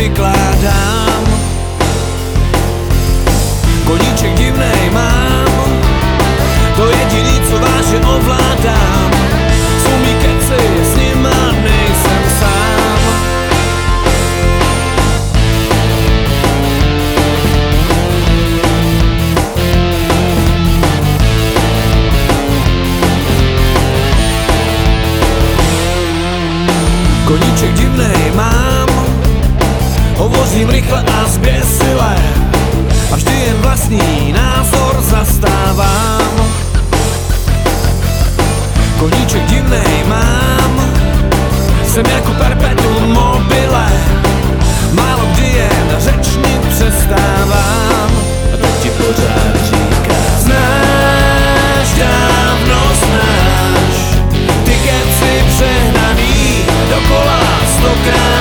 vykládám. Koníček divnej mám, to jediný, co vážně ovládám. Jsou mý keci, s nima nejsem sám. Koníček divnej mám, hovořím rychle a zběsile a vždy jen vlastní názor zastávám. Koníček divnej mám, jsem jako perpetuum mobile, málo kdy jen řečnit přestávám. A teď ti pořád říkám: znáš, dávno znáš, ty keci přehnaný, dokola stokrát.